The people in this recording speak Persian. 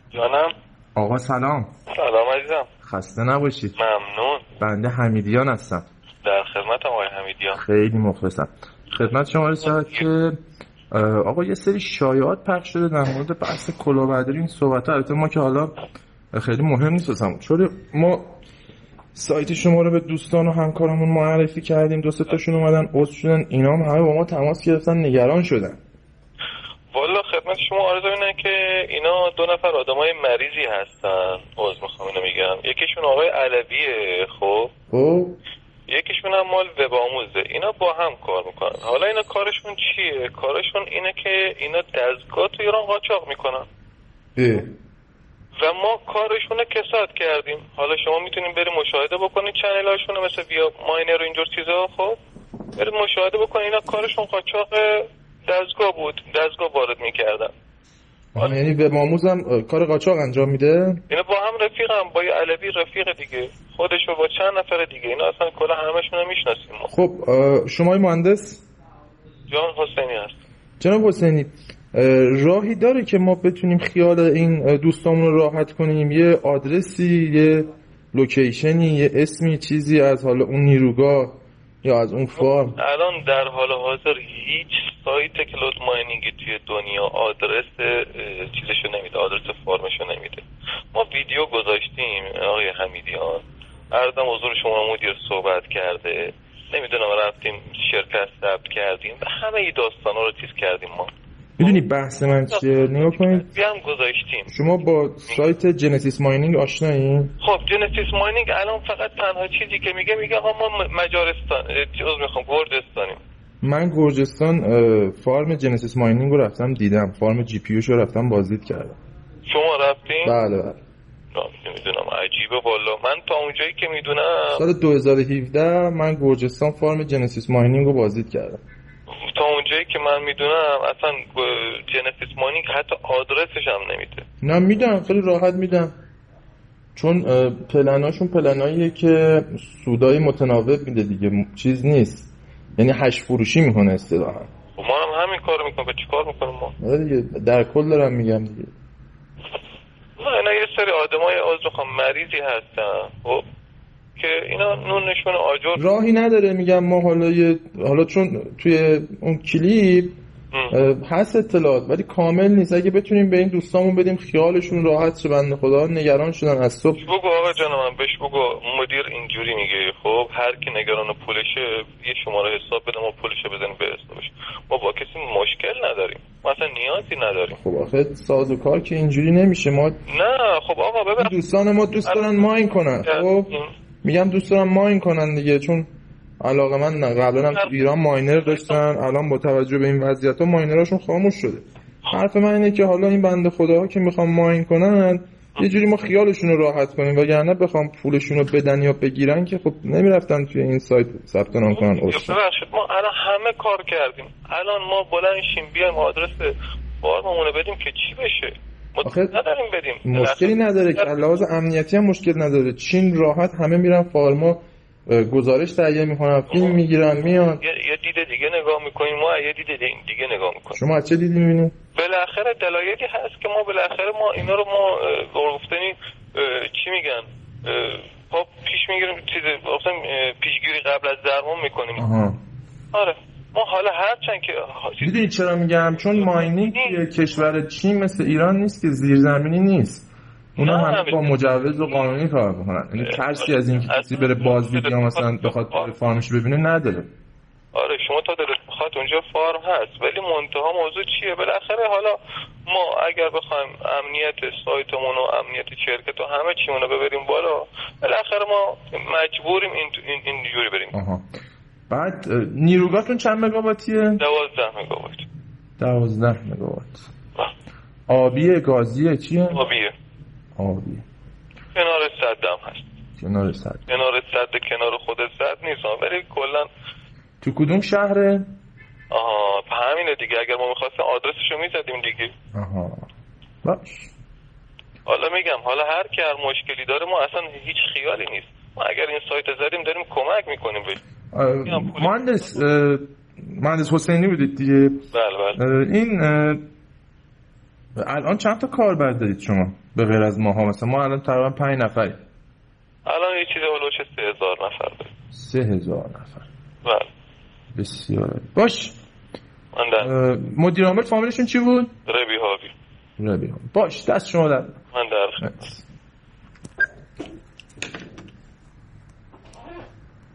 جانم. آقا سلام. سلام عزیزم. خسته نباشید. ممنون. بنده حمیدیان هستم. در خدمتم آقای حمیدیان. خیلی مخلصم. خدمت شما رسید که آقا یه سری شایعات پخش شده در مورد بحث کلاهبرداری. این صحبت‌ها البته ما که حالا خیلی مهم نیست واسمون، چون ما سایت شما رو به دوستان و همکارامون معرفی کردیم، دو سه تاشون اومدن عضو شدن، اینا هم همه با ما تماس گرفتن، نگران شدن. والا خدمت شما آرزو اینه که اینا دو نفر آدمای مریضی هستن. عذر میخوام اینو میگم. یکیشون آقای علویه، خب یکیشون هم مال وب آموزه. اینا با هم کار میکنن. حالا اینا کارشون چیه؟ کارشون اینه که اینا دستگاه تو ایران قاچاق میکنن و ما کارشون رو کساد کردیم. حالا شما میتونین بریم مشاهده بکنید چنلاشون مثل بیا ماینر و اینجور چیزا. خب برید مشاهده بکنید. اینا کارشون قاچاق دستگاه بود، دستگاه وارد میکردن. یعنی به ماموزم کار قاچاق انجام میده؟ اینا با هم رفیقم، با یه علوی رفیق دیگه، خودش و با چند نفر دیگه. اینا اصلا کلا همشون رو میشناسیم. خب شما مهندس جان حسینی هست. جناب حسینی، راهی داره که ما بتونیم خیال این دوستامون رو راحت کنیم؟ یه آدرسی، یه لوکیشنی، یه اسمی، چیزی از حالا اون نیروگاه یا از اون فارم؟ الان در حال حاضر هیچ سایت کلود ماینینگی توی دنیا آدرس چیزشو نمیده، آدرس فارمشو نمیده. ما ویدیو گذاشتیم آقای حمیدیان، عرضم حضور شما مدیر صحبت کرده، نمیدونم رفتیم شرکت ثبت کردیم و همه ای داستانا رو چیز کردیم. ما میدونی بحث من چیه؟ نگاه کنید، بیام گذاشتیم. شما با سایت جنسیس ماینینگ آشنایین؟ خب جنسیس ماینینگ الان فقط تنها چیزی که میگه آقا ما مجارستان گردستانیم. من گرجستان فارم جنسیس ماینینگ رو رفتم دیدم، فارم جی پی یوش رو رفتم بازدید کردم. شما رفتین؟ بله. نمیدونم، عجیبه والا. من تا اونجایی که میدونم سال 2017 من گرجستان فارم جنسیس ماینینگ رو بازدید کردم. تا اونجایی که من میدونم اصلا جنسیس ماینینگ حتی آدرسش هم نمیده. نه میدم، خیلی راحت میدم، چون پلناشون پلناییه که سودای متناوب میده دیگه، چیز نیست، یعنی هش فروشی میکنه اصطلاحا. ما هم همین کارو میکنیم. چی کار میکنیم ما؟ دیگه در کل دارم میگم دیگه. نه اینا یه سری آدمای مریضی هستن خب که اینا نونشون آجر راهی نداره. میگم ما حالا چون توی اون کلیپ هست اطلاعات ولی کامل نیست. اگه بتونیم به این دوستامون بدیم خیالشون راحت شه، بنده خدا نگران شدن از صبح. بگو آقا جان من بهش بگو مدیر اینجوری میگه. خب هر کی نگران پولشه یه شماره حساب بده، ما پولشو بزنیم به حسابش. ما با کسی مشکل نداریم، ما اصلا نیازی نداریم. خب آخه سازوکار که اینجوری نمیشه. ما نه خب آقا ببین دوستان ما دوست دارن ماین کنن. خب میگم دوست دارن ماین کنن دیگه، چون علاقه من قبلا هم تو ایران ماینر داشتن، الان با توجه به این وضعیت‌ها ماینراشون خاموش شده. حرف من اینه که حالا این بنده خداها که میخوام ماین کنن یه جوری ما خیالشون رو راحت کنیم، وگرنه بخوام پولشون رو بدن یا بگیرن که خب نمیرفتن توی این سایت ثبت نام کنن. ببخشید ما الان همه کار کردیم، الان ما بلند شیم بیایم آدرس فارممون رو بدیم که چی بشه؟ آخه نداریم بدیم. مشکلی نداره که لحاظ امنیتی هم مشکل نداره. چین راحت همه میرن فارما گزارش تهیه میکنن، فیلم میگیرن میان. یه دید دیگه نگاه میکنیم، ما یه دید دیگه نگاه میکنیم. شما از چه دیدی میبینید؟ بالاخره دلایلی هست که ما بالاخره اینا رو ما گفتنی چی میگن خب پیش میگیریم، چیز اصلا پیشگیری قبل از درمان میکنیم. آره ما حالا هرچند که میدونی چرا میگم؟ چون ماینینگ کشور چین مثل ایران نیست که زیرزمینی نیست. اونا هم با مجوز و قانونی کار میکنن. یعنی ترسی از این که کسی بره بازدید یا مثلا بخواد فارمش ببینه نداره. آره شما تا دلت بخواد اونجا فارم هست، ولی منتها موضوع چیه؟ بالاخره حالا ما اگر بخوایم امنیت سایتمون و امنیت شرکت و همه چیمون رو ببریم بالا، بالاخره ما مجبوریم اینجوری بریم. بعد نیروگاهتون چند مگاواتیه؟ 12 مگاوات. 12 مگاوات. آبیه گازیه چیه؟ آبیه. کنار سد هم هست. کنار سد کنار خود سد نیست ولی کلا تو کدوم شهره؟ همینه دیگه. اگر ما می‌خواستیم آدرسشو میزدیم دیگه. باش. حالا میگم حالا هر کی هر مشکلی داره ما اصلا هیچ خیالی نیست. ما اگر این سایت زدیم داریم کمک میکنیم بهش. مهندس حسینی بودید دیگه؟ بله. این الان چند تا کاربر دارید شما به غیر از ماها؟ مثلا ما الان تقریبا 5 نفریم. الان یه چیزی هولوش 3000 نفر داریم. 3000 نفر. بله. بسیار باش. مدیر عامل فامیلشون چی بود؟ ربیهابی. باش، دست شما در. من در خدمت.